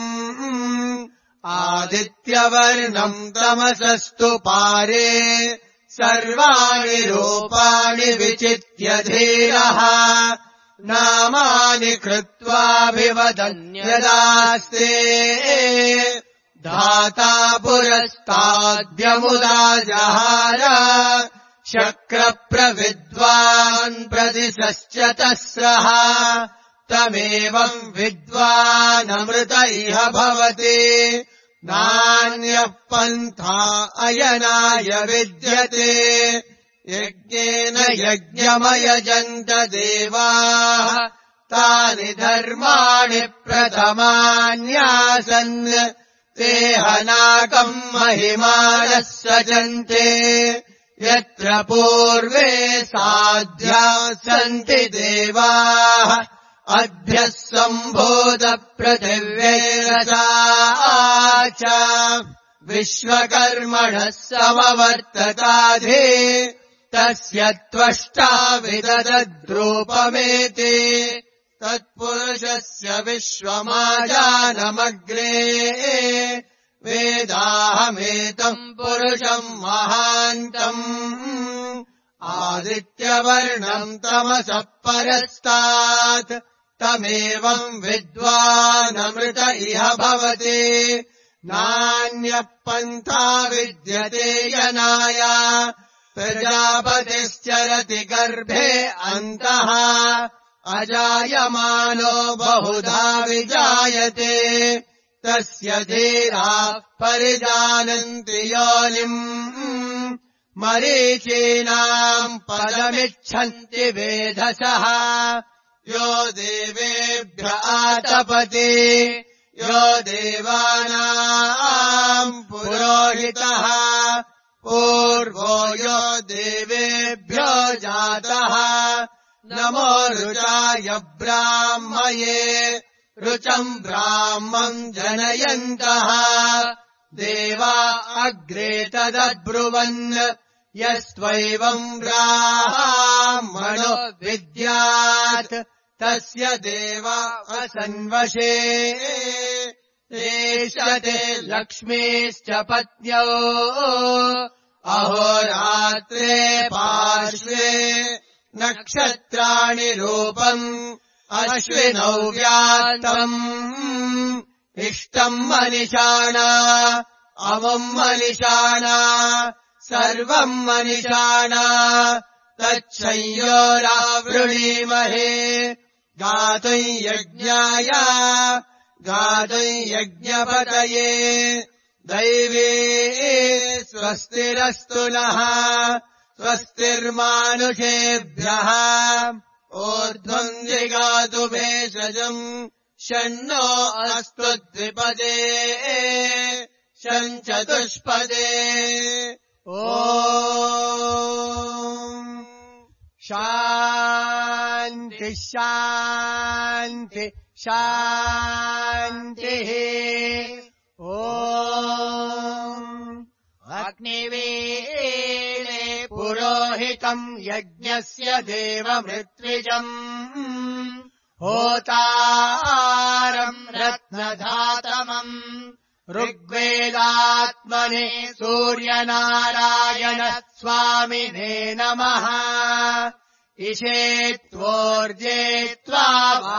आदित्यवर्णम् तमसस्तु पारे सर्वाणि रूपाणि विचित्य धीरः नामानि कृत्वाभिवदन्यदास्ते धाता पुरस्ताद्यमुदा जहार शक्रप्रविद्वान् प्रदिशश्च तस्रः तमेवम् विद्वानमृत इह भवति नान्यः पन्था अयनाय विद्यते यज्ञेन यज्ञमयजन्त देवाः तानि धर्माणि प्रथमान्यासन् ते हनाकम् महिमानः सजन्ते यत्र पूर्वे साध्या सन्ति देवाः अभ्यः सम्भूतपृथिव्यैरसा च विश्वकर्मणः समवर्तताधि तस्य त्वष्टा विदधद्रूपमेति तत्पुरुषस्य विश्वमाजानमग्रे वेदाहमेतम् पुरुषम् महान्तम् आदित्यवर्णम् तमसः परस्तात् तमेवम् विद्वानमृत इह भवति नान्यः पन्था विद्यते यनाय प्रजापतिश्चरति गर्भे अन्तः अजायमानो बहुधा विजायते तस्य धीराः परिजानन्ति योनिम् मरीचीनाम् पदमिच्छन्ति वेधसः यो देवेभ्य आतपति यो देवानाम् पुरोहितः पूर्वो यो देवेभ्यो जातः नमो रुचाय ब्राह्मये रुचम् ब्राह्मम् जनयन्तः देवा अग्रे तदब्रुवन् यस्त्वैवम् ब्राह्मणो विद्यात् तस्य देवा असन्वशे एषते लक्ष्मीश्च पत्न्यौ अहोरात्रे पार्श्वे नक्षत्राणि रूपम् अश्विनौ व्यातम् इष्टम् मनिषाणा अमुम् मनिषाणा सर्वम् मनिषाणा तच्छंयोरावृणीमहे गातुम् यज्ञाय गातुम् यज्ञपतये दैवे स्वस्तिरस्तु नः स्वस्तिर्मानुषेभ्यः ऊर्ध्वम् जिगातु भेषजम् षण्णो अस्तु द्विपदे षण्चतुष्पदे ॐ शान्ति शान्ति शान्तिः ॐ अग्निवीळे पुरोहितम् यज्ञस्य देवमृत्विजम् होतारम् रत्नधातमम् ऋग्वेदात्मने सूर्यनारायण स्वामिने नमः इषे त्वोर्जे त्वा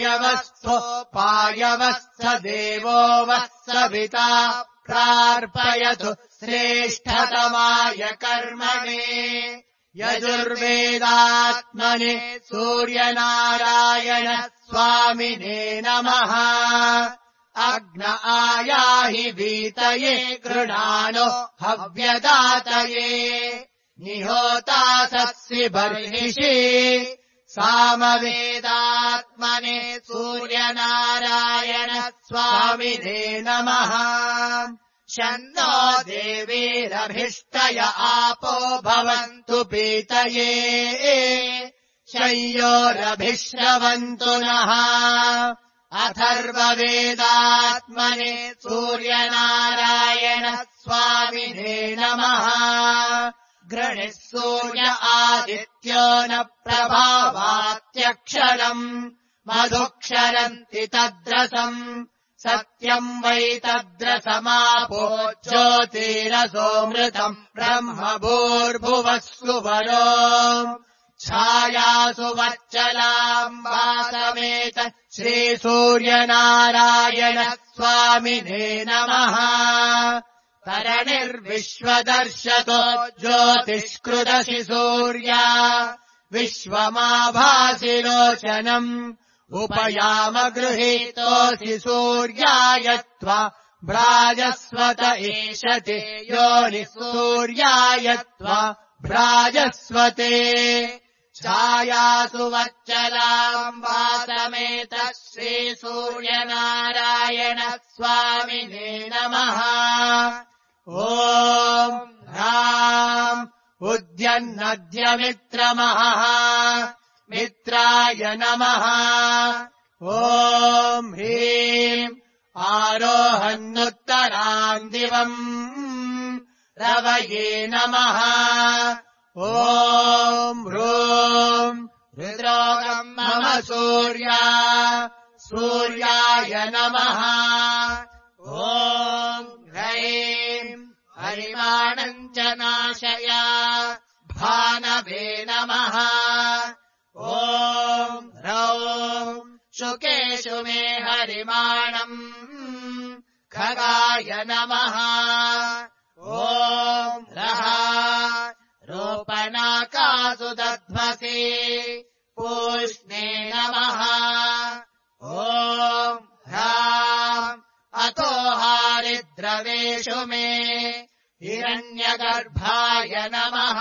पायवस्थो पायवस्थ देवो वः सविता प्रार्पयतु श्रेष्ठतमाय कर्मणे यजुर्वेदात्मने सूर्यनारायण स्वामिने नमः अग्न आयाहि वीतये गृणानो हव्यदातये निहोतासस्सि बर्हिषि सामवेदात्मने सूर्यनारायण स्वामिने नमः शन्नो देवीरभिष्टय आपो भवन्तु पीतये शय्योरभिश्रवन्तु नः अथर्ववेदात्मने सूर्यनारायण स्वामिने नमः गृणिः सूर्य आदित्यो न प्रभावात्यक्षरम् मधुक्षरन्ति तद्रसम् सत्यम् वै तद्रसमापो ज्योतिरसोऽमृतम् ब्रह्म भूर्भुवः सुवरो छायासु वच्चलाम् वासमेत श्रीसूर्यनारायण स्वामिने नमः तरणिर्विश्वदर्शतो ज्योतिष्कृदसि सूर्या विश्वमाभासि लोचनम् उपयाम गृहीतोऽसि सूर्याय त्वा भ्राजस्वत ईशते योनिः सूर्याय त्वा भ्राजस्वते छायासु वच्चलाम् वासमेत श्रीसूर्यनारायण स्वामिने नमः ॐ ह्राम् उद्यन्नद्यमित्रमहः मित्राय नमः ॐ ह्रीम् आरोहन्नुत्तराम् दिवम् रवये नमः ॐ ह्रूम् रुद्रोगम् मम सूर्या सूर्याय नमः ॐ ह्रैम् हरिमाणम् च नाशय भानवे नमः ॐ ह्रौम् शुकेषु मे हरिमाणम् खगाय नमः ॐ रः रोपनाकासु दध्वसि पूष्णे नमः ॐ ह्राम् अतो हारिद्रवेषु मे हिरण्यगर्भाय नमः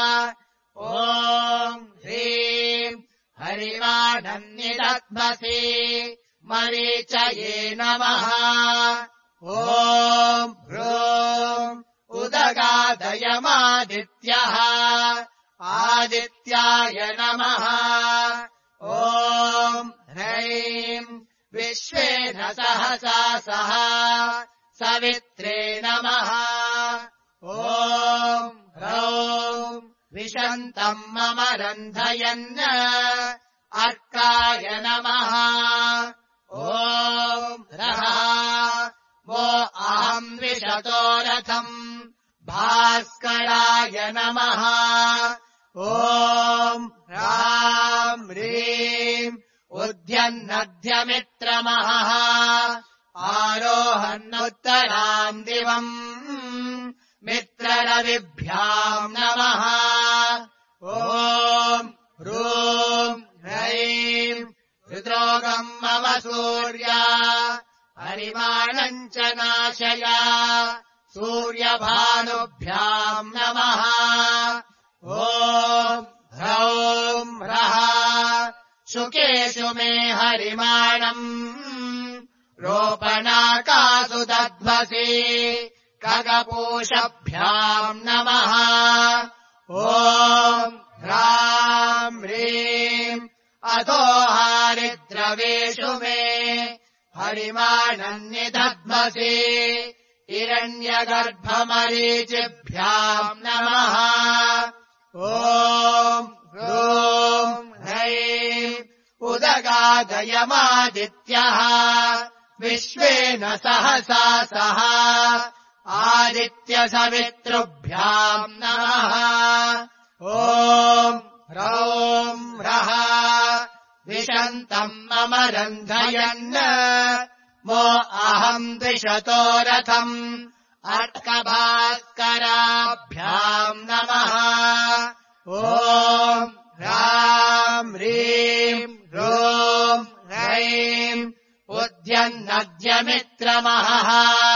ॐ ह्रीम् हरिवाणन्निदध्मसि मरीचये नमः ॐ ह्रूम् उदगादयमादित्यः आदित्याय नमः ॐ ह्रैम् विश्वेन सहसा सह सवित्रे नमः ॐ ह्रौम् विशन्तम् मम रन्धयन् अर्काय नमः ॐ ह्रः वो अहम् विशतो रथम् भास्कराय नमः ॐ ह्राम् ह्रीम् उद्यन्नध्यमित्रमहः आरोहन्नुत्तराम् दिवम् मित्ररविभ्याम् नमः ॐ ह्रूम् ह्रैम् रुद्रोगम् मम सूर्या हरिमाणम् च नाशय सूर्यभानुभ्याम् नमः ॐ ह्रौम् ह्रः शुकेषु मे हरिमाणम् रोपनाकासु दध्वसि खगपूषभ्याम् नमः ॐ ह्राम् ह्रीम् अधो हारिद्रवेषु मे हरिमाणन्निदध्मसि हिरण्यगर्भमरीचिभ्याम् नमः ॐ ह्रूम् ह्रैम् उदगादयमादित्यः विश्वेन सहसा सह आदित्यसवितृभ्याम् नमः ॐ ह्रौम् ह्रः विशन्तम् मम रन्धयन् मो अहम् द्विषतो रथम् अर्कभास्कराभ्याम् नमः ॐ ह्राम् ह्रीम् ह्रूम् ह्रैम् उद्यन्नद्यमित्रमहः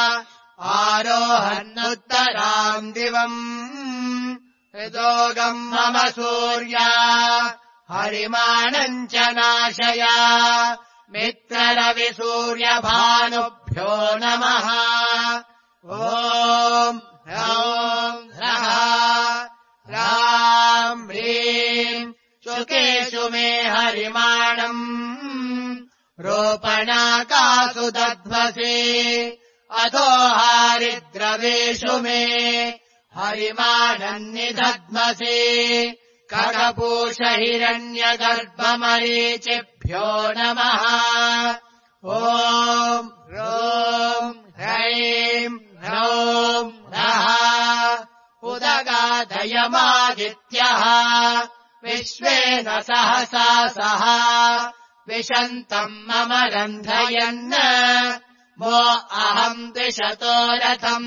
आरोहन्नुत्तराम् दिवम् हृदोगम् मम सूर्या हरिमाणम् च नाशय मित्ररविसूर्यभानुभ्यो नमः ॐ ह्रौम् ह्रः ह्राम् ह्रीम् शुकेषु मे हरिमाणम् रोपणाकासु दध्वसे अधो हारिद्रवेषु मे हरिमाणम् निदध्मसे खगपूष हिरण्यगर्भमरीचिभ्यो नमः ॐ ह्रोम् ह्रैम् ह्रौम् ह्रः उदगादयमादित्यः विश्वेन सहसा सह विशन्तम् मम रन्धयन् मो अहम् द्विषतो रथम्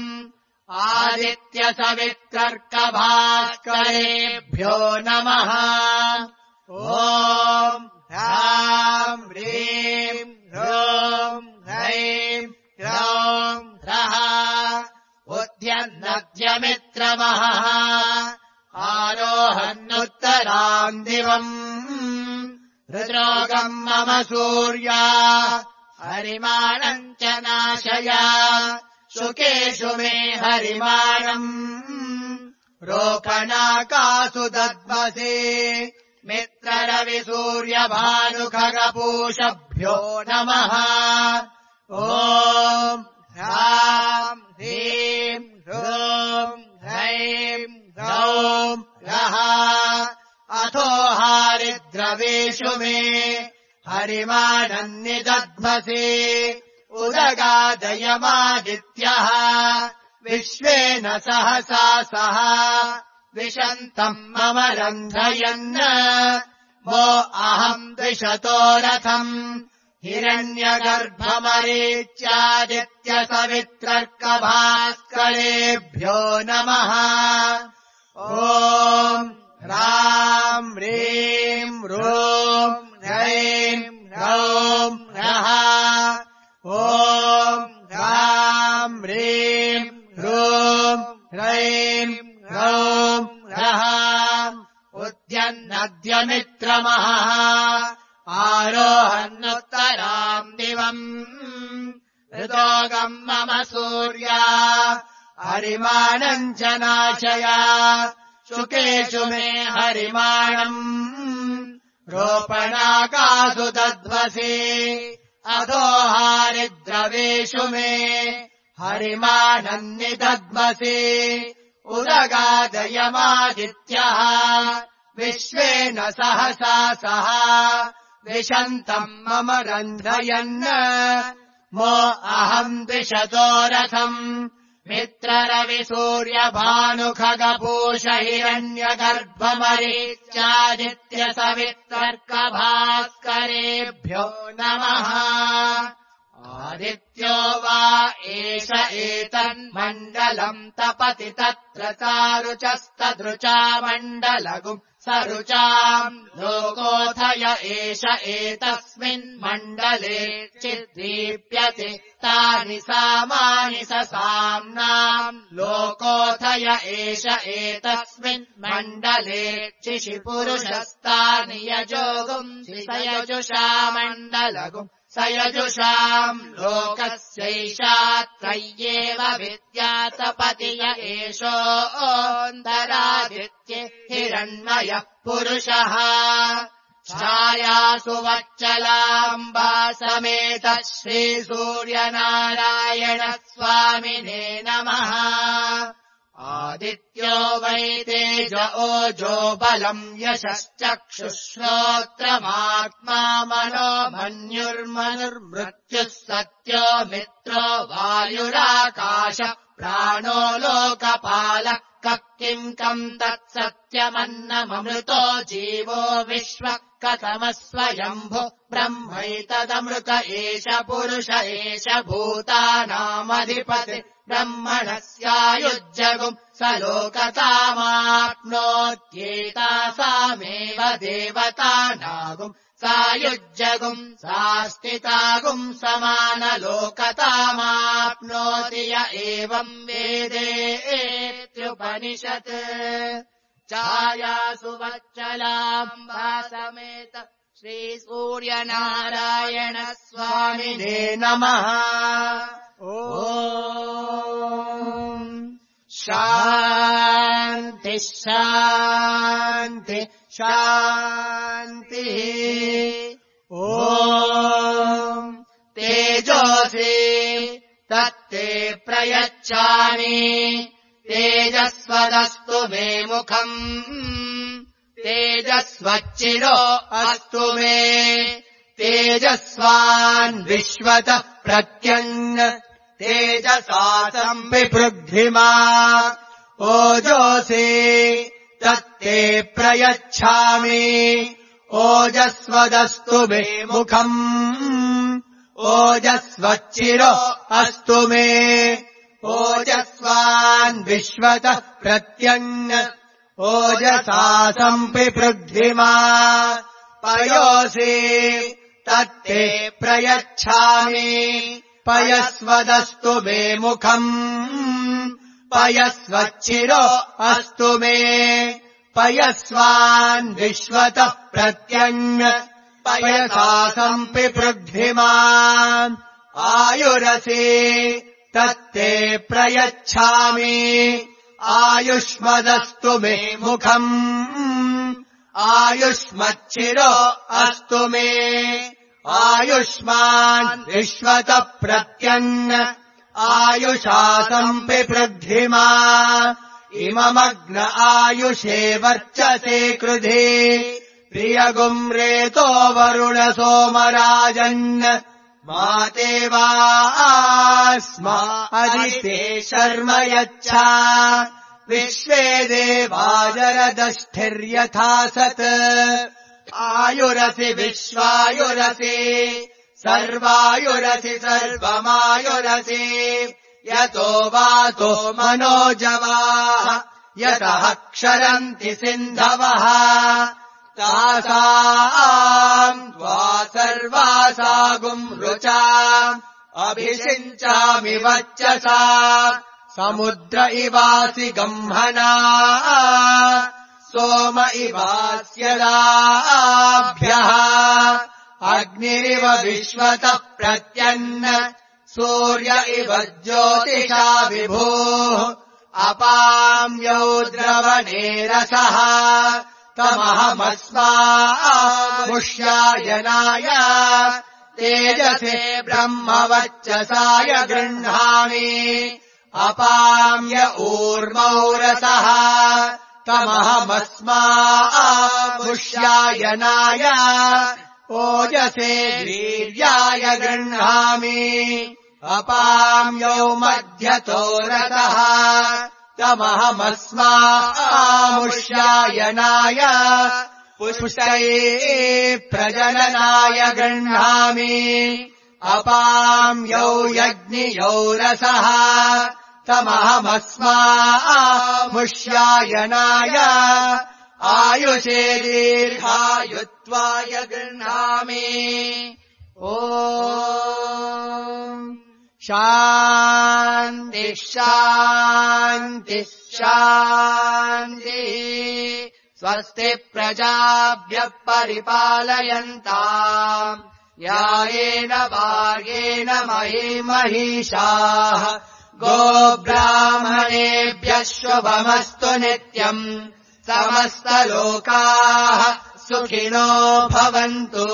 आदित्यसवित्रर्कभास्करेभ्यो नमः ॐ ह्राम् ह्रीम् ह्रूम् ह्रैम् ह्रौम् ह्रः उद्यन्नद्यमित्रमहः आरोहन्नुत्तराम् दिवम् हृद्रोगम् मम सूर्या हरिमाणम् च नाशय शुकेषु मे हरिमाणम् रोपणाकासु दध्मसे मित्ररविसूर्यभानुखगपूषभ्यो नमः ॐ ह्राम् ह्रीम् ह्रूम् ह्रैम् ह्रौम् ह्रः अथो हारिद्रवेषु मे हरिमाणम् निदध्मसे उदगादयमादित्यः विश्वेन सहसा सह विशन्तम् मम रन्धयन् मो अहम् द्विषतो रथम् हिरण्यगर्भमरीच्यादित्यसवित्रर्कभास्करेभ्यो नमः ॐ ह्राम् ह्रीम् ह्रूम् ह्रैम् ह्रौम् ह्रः ॐ ह्राम् ह्रीम् ह्रूम् ह्रैम् ह्रौम् ह्रः उद्यन्नद्यमित्रमहः आरोहन्नुत्तराम् दिवम् हृदोगम् मम सूर्या हरिमाणम् च नाशय शुकेषु मे हरिमाणम् रोपणाकासु दध्वसे अधो हारिद्रवेषु मे हरिमाणम् निदध्मसे उदगादयमादित्यः विश्वेन सहसा सह विशन्तम् मम रन्धयन् मो अहम् द्विषतो रथम् मित्ररविसूर्यभानुखगपूष हिरण्यगर्भमरीच्यादित्यसवित्रर्कभास्करेभ्यो नमः आदित्यो वा एष एतन्मण्डलम् तपति तत्र चारुचस्तदृचा मण्डलगुम् सरुचाम् लोकोऽथय एष एतस्मिन्मण्डले चिद्दीप्यते तानि सामानि ससाम्नाम् लोकोऽथय एष एतस्मिन्मण्डले चिशिपुरुषस्तानि यजोगुंसि स यजुषा मण्डलगुम् स यजुषाम् लोकस्यैषात्रय्येव विद्यातपति य एषोऽन्तरादित्ये हिरण्मयः पुरुषः छायासु वच्चलाम्बा समेत श्रीसूर्यनारायण स्वामिने नमः आदित्यो वै तेज ओजो बलम् यशश्चक्षुश्रोत्रमात्मा मनो मन्युर्मनुर्मृत्युः सत्यो मित्रो वायुराकाश प्राणो लोकपालः किम् कम् तत्सत्यमन्नममृतो जीवो विश्वः कथमस्वयम्भु ब्रह्मैतदमृत एष पुरुष एष भूतानामधिपति ब्रह्मणस्यायुज्जगुम् स लोकतामाप्नोत्येतासामेव देवतानागुम् सायुज्जगुम् सास्तितागुम् समानलोकतामाप्नोति य एवम् वेदेत्युपनिषत् छायासु वच्चलाम् वासमेत श्रीसूर्यनारायण स्वामिने नमः। ॐ शान्ति शान्ति शान्तिः। ॐ तेजोसि तत्ते प्रयच्छामि तेजस्वदस्तु मे मुखम् तेजस्वच्चिरो अस्तु मे तेजस्वान् विश्वतः प्रत्यन् तेजसा संविपृग्धिमा ओजोऽसि तत्ते प्रयच्छामि ओजस्वदस्तु मे मुखम् ओजस्वच्चिरो अस्तु मे ओजस्वान् विश्वतः प्रत्यन् ओजसा सम्पिपृग्धिमा पयोऽसि तत्ते प्रयच्छामि पयस्वदस्तु मे मुखम् पयस्वच्चिरो अस्तु मे पयस्वान् विश्वतः प्रत्यन् पयसा सम्पिपृग्धिमा आयुरसि तत्ते प्रयच्छामि आयुष्मदस्तु मे मुखम् आयुष्मच्चिरो अस्तु मे आयुष्मान् विश्वतः प्रत्यन् आयुषा सम्पिपृग्धिमा इममग्न आयुषे वर्चसे कृधे प्रियगुम् रेतो वरुण सोमराजन् माते वास्मा अदिते शर्म यच्छा विश्वे देवाजरदष्ठिर्यथा सत् आयुरसि विश्वायुरसि सर्वायुरसि सर्वमायुरसि यतो वातो मनोजवाः यतः क्षरन्ति सिन्धवः तासाम् त्वा सर्वासागुम् रुचा अभिषिञ्चामि वच्चसा समुद्र इवासि गम्हना सोम इवास्यदाभ्यः अग्निरिव विश्वतः प्रत्यन् सूर्य इव ज्योतिषा विभोः अपाम्यौ द्रवणे रसः तमहमस्मामुष्यायनाय तेजसे ब्रह्मवर्चसाय गृह्णामि अपाम्य ऊर्मौ रसः तमहमस्मामुष्यायनाय ओजसे वीर्याय गृह्णामि अपाम्यौ मध्यतो रसः तमहमस्मामुष्यायनाय पुष्टये प्रजननाय गृह्णामि अपाम्यौ यज्ञियौ रसः तमहमस्मामुष्यायनाय आयुषे दीर्घायुत्वाय गृह्णामि ॐ शान्ति शान्ति शान्तिः स्वस्ति प्रजाभ्यः परिपालयन्ताम् न्यायेन मार्गेण मही महिषाः गोब्राह्मणेभ्यः शुभमस्तु नित्यम् समस्तलोकाः सुखिनो भवन्तु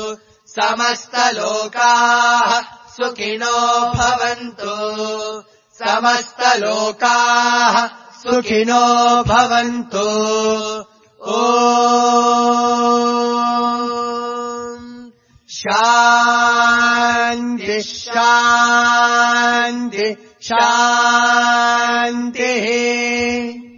समस्तलोकाः सुखिनो भवन्तु समस्तलोकाः सुखिनो भवन्तु ॐ शान्ति शान्ति शान्तिः।